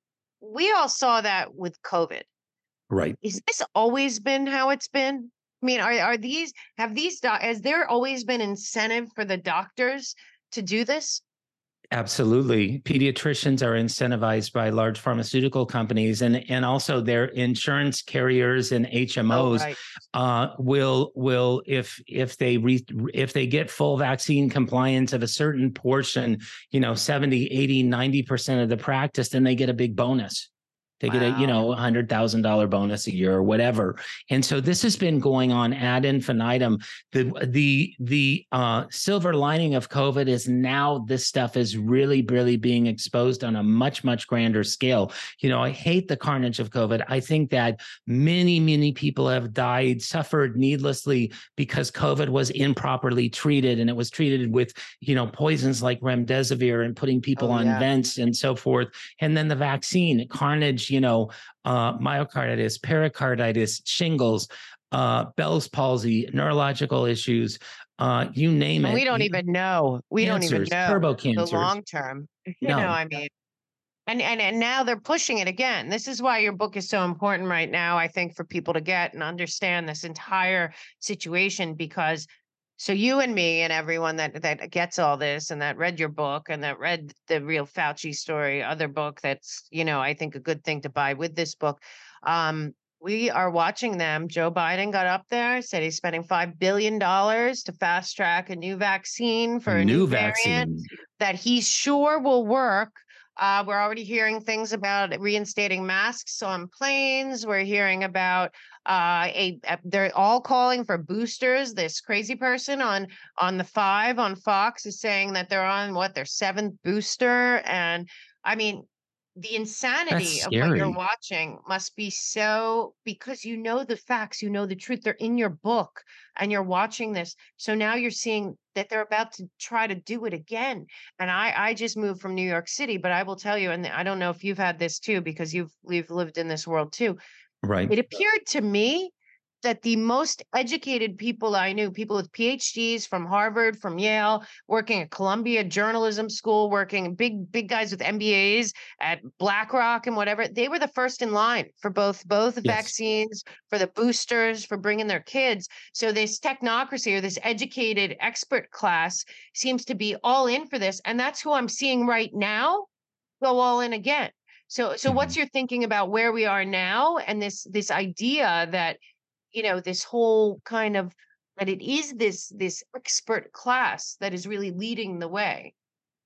we all saw that with COVID. Right. Is this always been how it's been? I mean, are, are these, have these, doc- has there always been incentive for the doctors to do this? Absolutely. Pediatricians are incentivized by large pharmaceutical companies, and, and also their insurance carriers and H M Os Oh, right. uh, will will if if they re, if they get full vaccine compliance of a certain portion, you know, seventy, eighty, ninety percent of the practice, then they get a big bonus. They get a, you know, one hundred thousand dollars bonus a year or whatever. And so this has been going on ad infinitum. The the the uh, silver lining of COVID is now this stuff is really, really being exposed on a much, much grander scale. You know, I hate the carnage of COVID. I think that many, many people have died, suffered needlessly because COVID was improperly treated, and it was treated with, you know, poisons like remdesivir and putting people Oh, on yeah. vents and so forth. And then the vaccine, carnage, you know, uh, myocarditis, pericarditis, shingles, uh, Bell's palsy, neurological issues, uh, you name And it. we don't you, even know. We don't even cancers, know turbo the cancers. long term. You No. know, I mean, and, and and now they're pushing it again. This is why your book is so important right now, I think, for people to get and understand this entire situation, because so you and me and everyone that that gets all this and that read your book and that read the Real Fauci Story, other book that's, you know, I think a good thing to buy with this book. Um, we are watching them. Joe Biden got up there, said he's spending five billion dollars to fast track a new vaccine for a new, new variant vaccine. that he's sure will work. Uh, we're already hearing things about reinstating masks on planes. We're hearing about uh, a, a they're all calling for boosters. This crazy person on on the five on Fox is saying that they're on what their seventh booster. And I mean, the insanity That's of what you're scary. watching must be so, because you know the facts, you know the truth. They're in your book and you're watching this. So now you're seeing that they're about to try to do it again. And I, I just moved from New York City, but I will tell you, and I don't know if you've had this too, because you've, you've lived in this world too. Right. It appeared to me that the most educated people I knew, people with P H Ds from Harvard, from Yale, working at Columbia Journalism School, working big, big guys with M B As at BlackRock and whatever, they were the first in line for both, both Yes. vaccines, for the boosters, for bringing their kids. So this technocracy or this educated expert class seems to be all in for this. And that's who I'm seeing right now go all in again. So, so Mhm. what's your thinking about where we are now and this, this idea that, you know, this whole kind of, that it is this, this expert class that is really leading the way?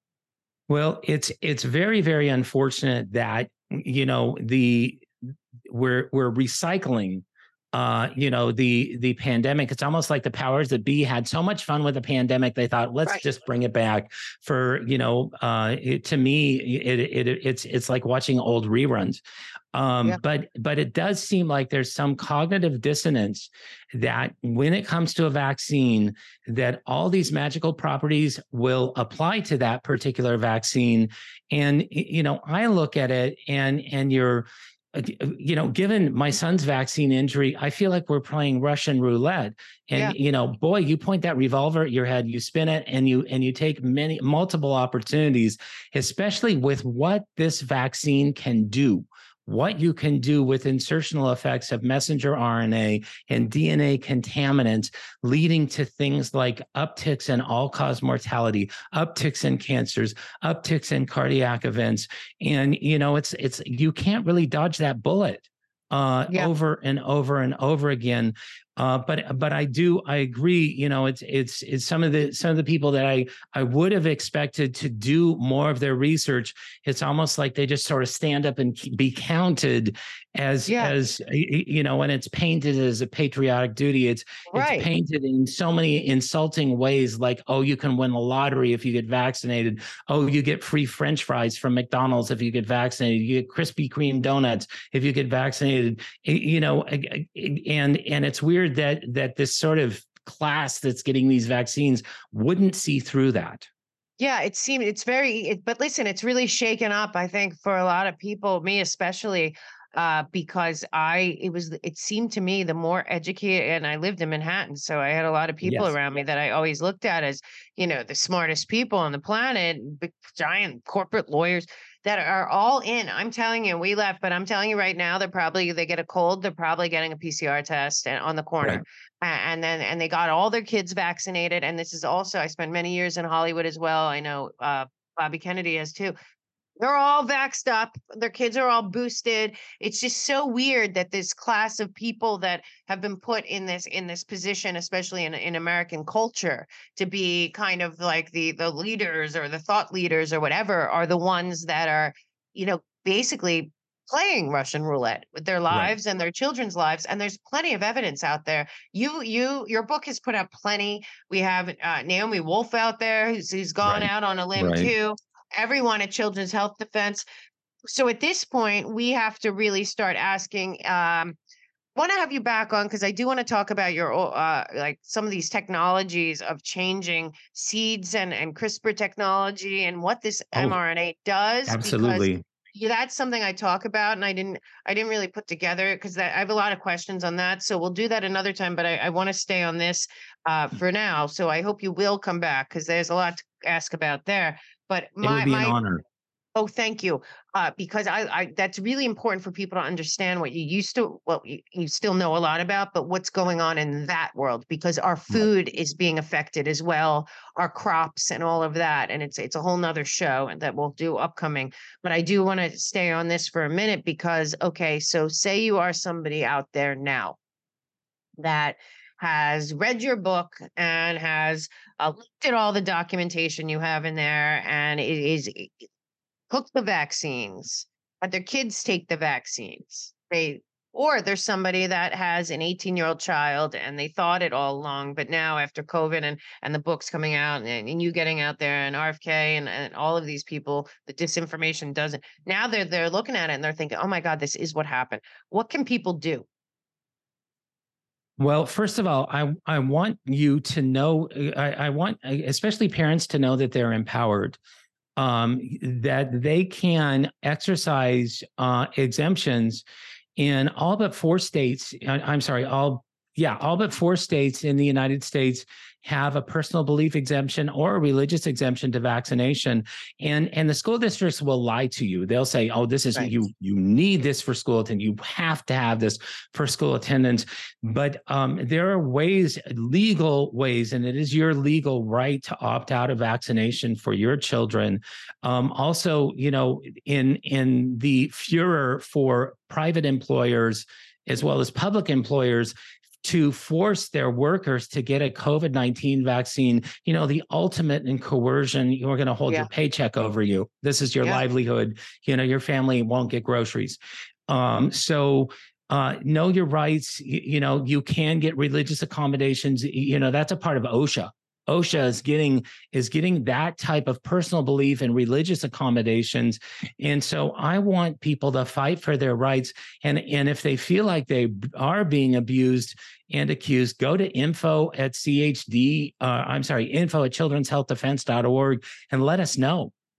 Well, it's it's very, very unfortunate that, you know, the we're we're recycling uh, you know, the the pandemic. It's almost like the powers that be had so much fun with the pandemic. They thought, let's Right. just bring it back. For, you know, uh, it, to me, it, it it's it's like watching old reruns. Um, Yeah. But but it does seem like there's some cognitive dissonance that when it comes to a vaccine, that all these magical properties will apply to that particular vaccine. And, you know, I look at it and and you're you know, given my son's vaccine injury, I feel like we're playing Russian roulette. And, yeah. you know, boy, you point that revolver at your head, you spin it, and you and you take many multiple opportunities, especially with what this vaccine can do. What you can do with insertional effects of messenger R N A and D N A contaminants, leading to things like upticks in all-cause mortality, upticks in cancers, upticks in cardiac events. And, you know, it's, it's, you can't really dodge that bullet uh, yeah. over and over and over again. Uh, but but I do I agree. You know, it's it's it's some of the some of the people that I I would have expected to do more of their research. It's almost like they just sort of stand up and be counted as yeah. as you know, and it's painted as a patriotic duty. It's right. it's painted in so many insulting ways, like, oh, you can win the lottery if you get vaccinated. Oh, you get free French fries from McDonald's if you get vaccinated. You get Krispy Kreme donuts if you get vaccinated. You know, and and it's weird that that this sort of class that's getting these vaccines wouldn't see through that. Yeah, it seemed it's very, it, but listen, it's really shaken up, I think, for a lot of people, me especially, uh, because I, it was, it seemed to me the more educated, and I lived in Manhattan, so I had a lot of people yes. around me that I always looked at as, you know, the smartest people on the planet, big, giant corporate lawyers that are all in. I'm telling you, we left, but I'm telling you right now, they're probably, they get a cold, they're probably getting a P C R test and on the corner. Right. And then, and they got all their kids vaccinated. And this is also, I spent many years in Hollywood as well. I know uh, Bobby Kennedy has too. They're all vaxxed up. Their kids are all boosted. It's just so weird that this class of people that have been put in this in this position, especially in, in American culture, to be kind of like the the leaders or the thought leaders or whatever, are the ones that are, you know, basically playing Russian roulette with their lives right. and their children's lives. And there's plenty of evidence out there. You, you, your book has put out plenty. We have uh, Naomi Wolf out there who's, who's gone right. out on a limb right. too. Everyone at Children's Health Defense. So at this point, we have to really start asking, um, want to have you back on, because I do want to talk about your, uh, like some of these technologies of changing seeds and, and CRISPR technology and what this oh, mRNA does. Absolutely. Yeah, that's something I talk about, and I didn't, I didn't really put together because I have a lot of questions on that. So we'll do that another time. But I, I want to stay on this uh, for now. So I hope you will come back because there's a lot to ask about there. But my, it would be my, an honor. Oh, thank you. Uh, because I, I, that's really important for people to understand what you used to, well, you, you still know a lot about, but what's going on in that world, because our food is being affected as well, our crops and all of that. And it's, it's a whole nother show that we'll do upcoming, but I do want to stay on this for a minute because, okay, so say you are somebody out there now that has read your book and has uh, looked at all the documentation you have in there, and it is cook the vaccines, but their kids take the vaccines. They, or there's somebody that has an eighteen year old child and they thought it all along, but now after COVID and, and the books coming out and, and you getting out there and R F K and, and all of these people, the disinformation doesn't, now they're, they're looking at it and they're thinking, oh my God, this is what happened. What can people do? Well, first of all, I, I want you to know, I, I want especially parents to know that they're empowered. Um, that they can exercise uh, exemptions in all but four states. I'm sorry, all, yeah, all but four states in the United States have a personal belief exemption or a religious exemption to vaccination. And, and the school districts will lie to you. They'll say, oh, this is, right. you, you need this for school attendance. You have to have this for school attendance. But um, there are ways, legal ways, and it is your legal right to opt out of vaccination for your children. Um, also, you know, in, in the furor for private employers as well as public employers to force their workers to get a COVID nineteen vaccine, you know, the ultimate in coercion, you're going to hold yeah. your paycheck over you. This is your yeah. livelihood. You know, your family won't get groceries. Um, so uh, know your rights. You, you know, you can get religious accommodations. You know, that's a part of OSHA. OSHA is getting is getting that type of personal belief and religious accommodations. And so I want people to fight for their rights. And, and if they feel like they are being abused and accused, go to info at C H D, uh, I'm sorry, info at children's health defense dot org and let us know.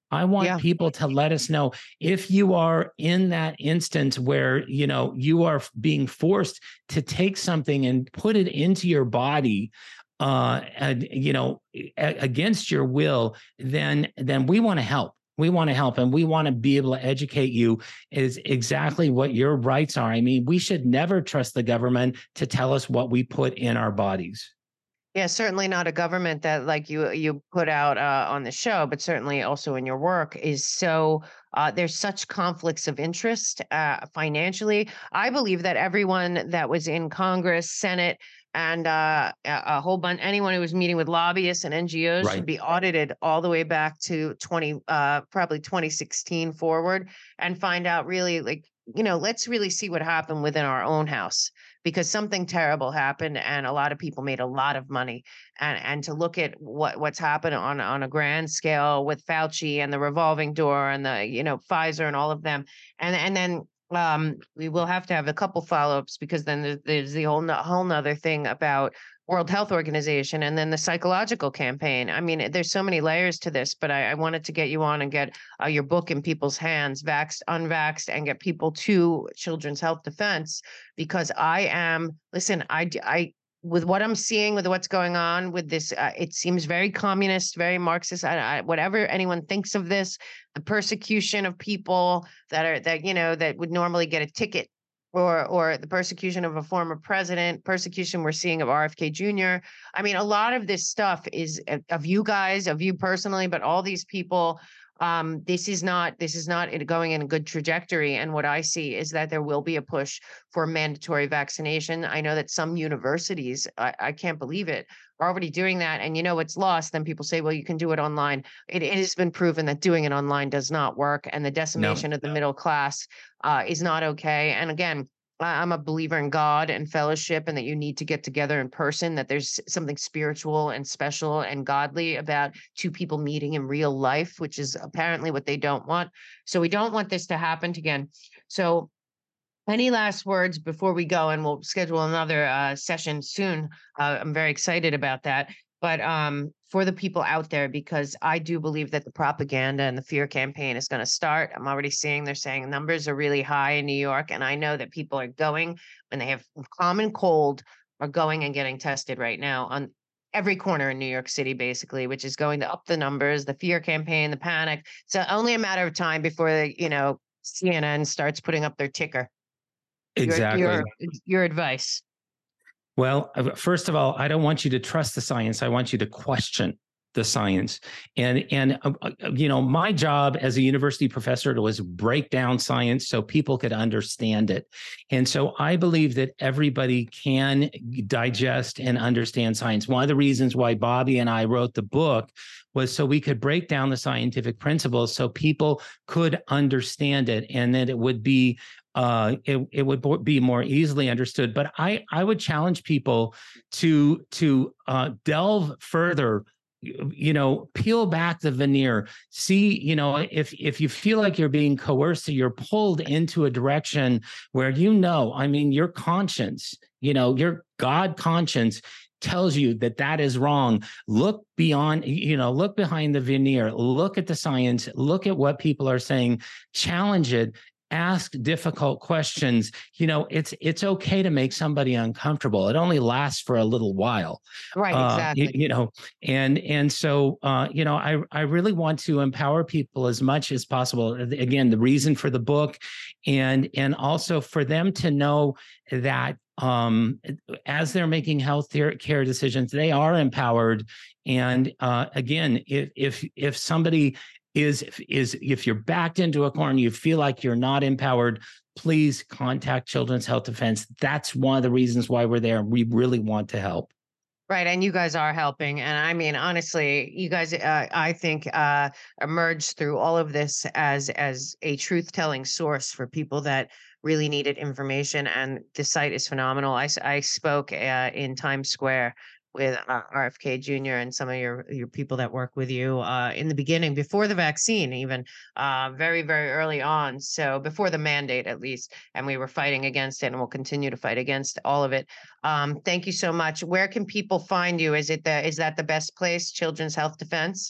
I want Yeah. people to let us know if you are in that instance where, you know, you are being forced to take something and put it into your body, uh, and, you know, against your will, then, then we want to help. We want to help, and we want to be able to educate you is exactly what your rights are. I mean, we should never trust the government to tell us what we put in our bodies. Yeah, certainly not a government that, like you you put out uh, on the show, but certainly also in your work is so. Uh, there's such conflicts of interest uh, financially. I believe that everyone that was in Congress, Senate, and uh, a, a whole bunch, anyone who was meeting with lobbyists and N G Os should Right. be audited all the way back to twenty, uh, probably twenty sixteen forward, and find out really, like, you know, let's really see what happened within our own house, because something terrible happened and a lot of people made a lot of money. And and to look at what what's happened on on a grand scale with Fauci and the revolving door and the, you know, Pfizer and all of them. And and then um we will have to have a couple follow-ups, because then there's, there's the whole no, whole nother thing about World Health Organization and then the psychological campaign. I mean, there's so many layers to this, but I, I wanted to get you on and get uh, your book in people's hands, vaxxed, unvaxxed, and get people to Children's Health Defense, because I am, listen, I, d- I, with what I'm seeing, with what's going on with this, uh, it seems very communist, very Marxist. I, I, whatever anyone thinks of this, the persecution of people that are that you know that would normally get a ticket, or or the persecution of a former president, persecution we're seeing of R F K Junior I mean, a lot of this stuff is uh, of you guys, of you personally, but all these people. Um, this is not this is not it going in a good trajectory. And what I see is that there will be a push for mandatory vaccination. I know that some universities, I, I can't believe it, are already doing that. And you know, it's lost. Then people say, well, you can do it online. It, it has been proven that doing it online does not work, and the No. decimation of the middle class uh, is not okay. And again, I- I'm a believer in God and fellowship, and that you need to get together in person, that there's something spiritual and special and godly about two people meeting in real life, which is apparently what they don't want. So we don't want this to happen again. So any last words before we go? And we'll schedule another uh, session soon. Uh, I'm very excited about that. But um, for the people out there, because I do believe that the propaganda and the fear campaign is going to start. I'm already seeing they're saying numbers are really high in New York. And I know that people are going, when they have common cold, are going and getting tested right now on every corner in New York City, basically, which is going to up the numbers, the fear campaign, the panic. So only a matter of time before, you know, C N N starts putting up their ticker. Your Exactly. your your advice. Well, uh, first of all, I don't want you to trust the science. I want you to question the science. And, and uh, uh, you know, my job as a university professor was break down science so people could understand it. And so I believe that everybody can digest and understand science. One of the reasons why Bobby and I wrote the book was so we could break down the scientific principles so people could understand it, and that it would be uh, it, it would be more easily understood. But I, I would challenge people to, to uh, delve further, you know, peel back the veneer, see, you know, if, if you feel like you're being coerced or you're pulled into a direction where, you know, I mean, your conscience, you know, your God conscience tells you that that is wrong. Look beyond, you know, look behind the veneer, look at the science, look at what people are saying, challenge it. Ask difficult questions. You know, it's it's okay to make somebody uncomfortable. It only lasts for a little while, Right, uh, exactly. you, you know. And and so uh, you know, I I really want to empower people as much as possible. Again, the reason for the book, and and also for them to know that um, as they're making health care decisions, they are empowered. And uh, again, if if if somebody is is if you're backed into a corner, you feel like you're not empowered, please contact Children's Health Defense. That's one of the reasons why we're there. We really want to help. Right. And you guys are helping. And I mean, honestly, you guys, uh, I think, uh, emerged through all of this as as a truth telling source for people that really needed information. And the site is phenomenal. I, s- I spoke uh, in Times Square with uh, R F K Junior and some of your your people that work with you uh, in the beginning, before the vaccine, even uh, very, very early on. So before the mandate, at least. And we were fighting against it, and we'll continue to fight against all of it. Um, thank you so much. Where can people find you? Is it the is that the best place, Children's Health Defense?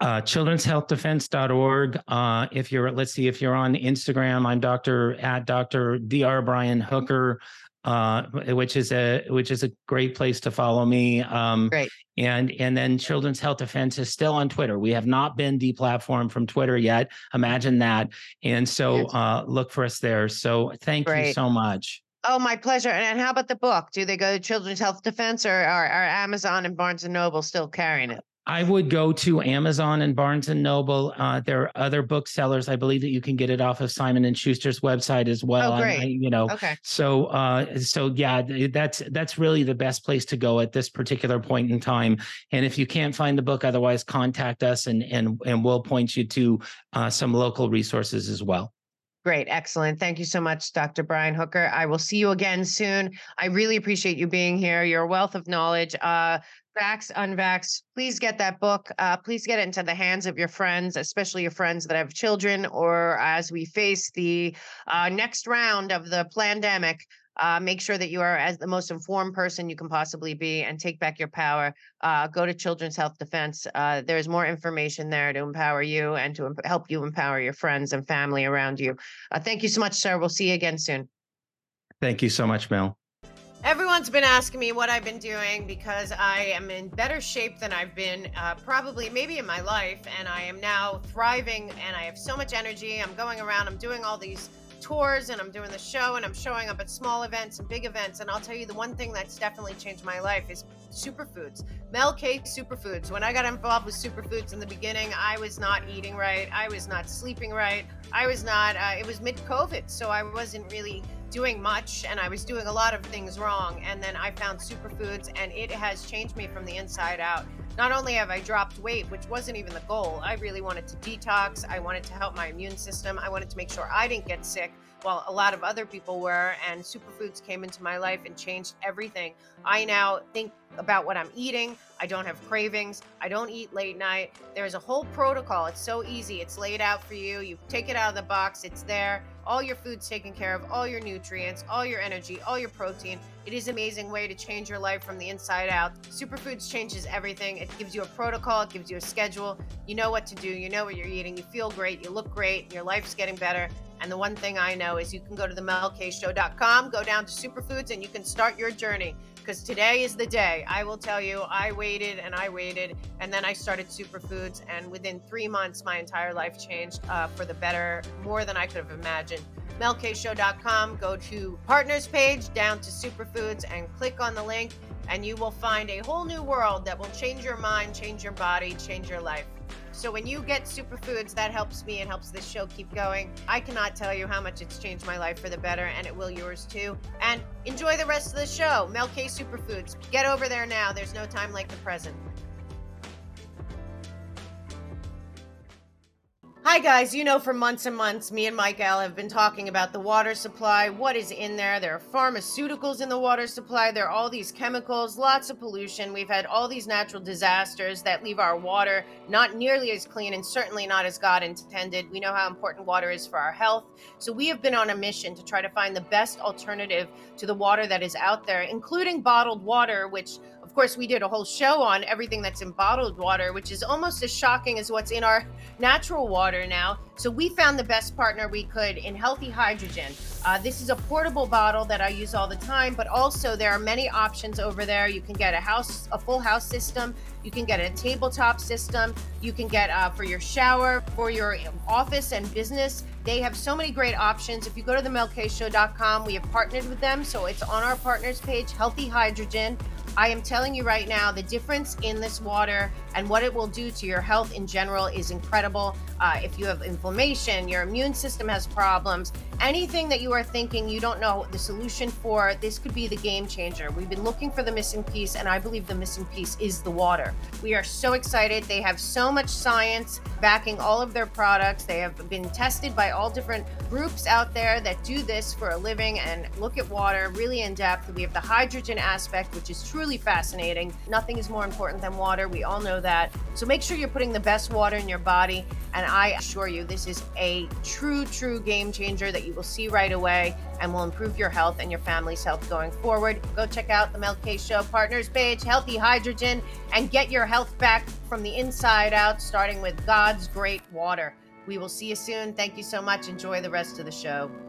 Uh, children's health defense dot org. Uh, if you're, let's see, if you're on Instagram, I'm Doctor at Doctor Doctor Brian Hooker, uh, which is a which is a great place to follow me. Um, Great. And and then Children's Health Defense is still on Twitter. We have not been deplatformed from Twitter yet. Imagine that. And so uh, look for us there. So thank Great. you so much. Oh, my pleasure. And how about the book? Do they go to Children's Health Defense, or are, are Amazon and Barnes and Noble still carrying it? I would go to Amazon and Barnes and Noble. Uh, there are other booksellers. I believe that you can get it off of Simon and Schuster's website as well. Oh, great. I, I, you know, okay. So, uh, so yeah, that's that's really the best place to go at this particular point in time. And if you can't find the book, otherwise, contact us, and and and we'll point you to uh, some local resources as well. Great. Excellent. Thank you so much, Doctor Brian Hooker. I will see you again soon. I really appreciate you being here. You're a wealth of knowledge. Uh, Vax, unvax, please get that book. Uh, please get it into the hands of your friends, especially your friends that have children, or as we face the uh, next round of the pandemic, uh, make sure that you are as the most informed person you can possibly be and take back your power. Uh, go to Children's Health Defense. Uh, there's more information there to empower you and to emp- help you empower your friends and family around you. Uh, thank you so much, sir. We'll see you again soon. Thank you so much, Mel. Everyone's been asking me what I've been doing because I am in better shape than I've been uh, probably maybe in my life, and I am now thriving and I have so much energy. I'm going around, I'm doing all these tours, and I'm doing the show, and I'm showing up at small events and big events. And I'll tell you, the one thing that's definitely changed my life is superfoods. Mel K Superfoods. When I got involved with superfoods in the beginning, I was not eating right. I was not sleeping right. I was not, uh, it was mid-COVID, so I wasn't really doing much, and I was doing a lot of things wrong. And then I found superfoods, and it has changed me from the inside out. Not only have I dropped weight, which wasn't even the goal, I really wanted to detox. I wanted to help my immune system. I wanted to make sure I didn't get sick while a lot of other people were, and superfoods came into my life and changed everything. I now think about what I'm eating. I don't have cravings. I don't eat late night. There's a whole protocol. It's so easy. It's laid out for you. You take it out of the box. It's there. All your food's taken care of, all your nutrients, all your energy, all your protein. It is an amazing way to change your life from the inside out. Superfoods changes everything. It gives you a protocol. It gives you a schedule. You know what to do. You know what you're eating. You feel great. You look great. Your life's getting better. And the one thing I know is you can go to the mel k show dot com, go down to Superfoods, and you can start your journey. Because today is the day. I will tell you, I waited and I waited, and then I started Superfoods, and within three months, my entire life changed uh, for the better, more than I could have imagined. mel k show dot com, go to Partners page, down to Superfoods, and click on the link, and you will find a whole new world that will change your mind, change your body, change your life. So when you get superfoods, that helps me and helps this show keep going. I cannot tell you how much it's changed my life for the better, and it will yours too. And enjoy the rest of the show. Mel K Superfoods. Get over there now. There's no time like the present. Hi guys, you know for months and months, me and Michael have been talking about the water supply, what is in there. There are pharmaceuticals in the water supply, there are all these chemicals, lots of pollution. We've had all these natural disasters that leave our water not nearly as clean and certainly not as God intended. We know how important water is for our health. So we have been on a mission to try to find the best alternative to the water that is out there, including bottled water, which of course we did a whole show on everything that's in bottled water, which is almost as shocking as what's in our natural water now. So we found the best partner we could in Healthy Hydrogen. Uh, this is a portable bottle that I use all the time, but also there are many options over there. You can get a house, a full house system. You can get a tabletop system. You can get uh, for your shower, for your office and business. They have so many great options. If you go to the mel k show dot com, we have partnered with them. So it's on our partners page, Healthy Hydrogen. I am telling you right now, the difference in this water and what it will do to your health in general is incredible. Uh, if you have inflammation, your immune system has problems, anything that you are thinking you don't know the solution for, this could be the game changer. We've been looking for the missing piece, and I believe the missing piece is the water. We are so excited. They have so much science backing all of their products. They have been tested by all different groups out there that do this for a living and look at water really in depth. We have the hydrogen aspect, which is truly fascinating. Nothing is more important than water. We all know that. So make sure you're putting the best water in your body. And I assure you, this is a true, true game changer that that you will see right away and will improve your health and your family's health going forward. Go check out the Mel K Show partners page, Healthy Hydrogen, and get your health back from the inside out, starting with God's great water. We will see you soon. Thank you so much. Enjoy the rest of the show.